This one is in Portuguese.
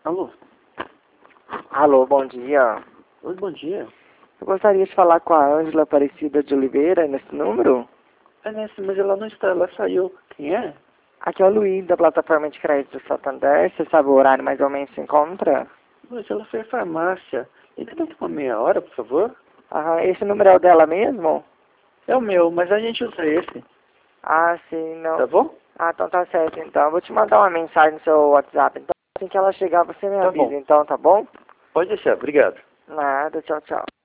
Alô? Alô, bom dia. Oi, bom dia. Eu gostaria de falar com a Ângela Aparecida de Oliveira nesse número. É nessa, mas ela não está, ela saiu. Quem é? Aqui é o Luiz, da plataforma de crédito do Santander. Você sabe o horário mais ou menos que se encontra? Mas ela foi à farmácia. Liga daqui uma meia hora, por favor. Ah, esse número é o dela mesmo? É o meu, mas a gente usa esse. Ah, sim, não. Tá bom? Ah, então tá certo, então. Eu vou te mandar uma mensagem no seu WhatsApp. Então, assim que ela chegar, você me Tá avisa, bom. então, tá bom? Pode deixar, obrigado. Nada, tchau, tchau.